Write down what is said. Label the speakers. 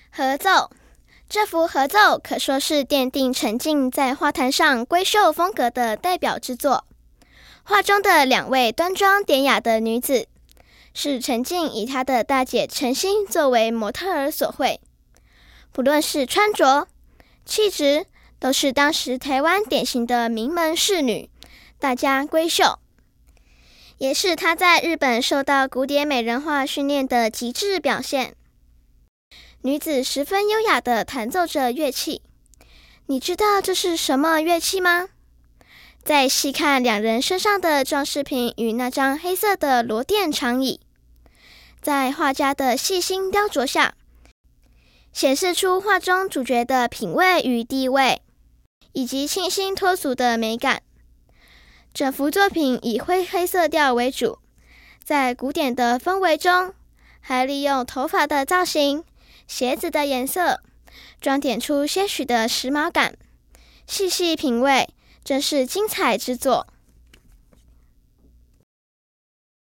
Speaker 1: 合奏，这幅合奏可说是奠定陈静在画坛上闺秀风格的代表之作。画中的两位端庄典雅的女子，是陈静以她的大姐陈欣作为模特儿所绘，不论是穿着、气质，都是当时台湾典型的名门仕女，大家闺秀，也是她在日本受到古典美人画训练的极致表现。女子十分优雅地弹奏着乐器，你知道这是什么乐器吗？再细看两人身上的装饰品与那张黑色的罗甸长椅，在画家的细心雕琢下，显示出画中主角的品味与地位，以及清新脱俗的美感。整幅作品以灰黑色调为主，在古典的氛围中，还利用头发的造型、鞋子的颜色，装点出些许的时髦感。细细品味，真是精彩之作。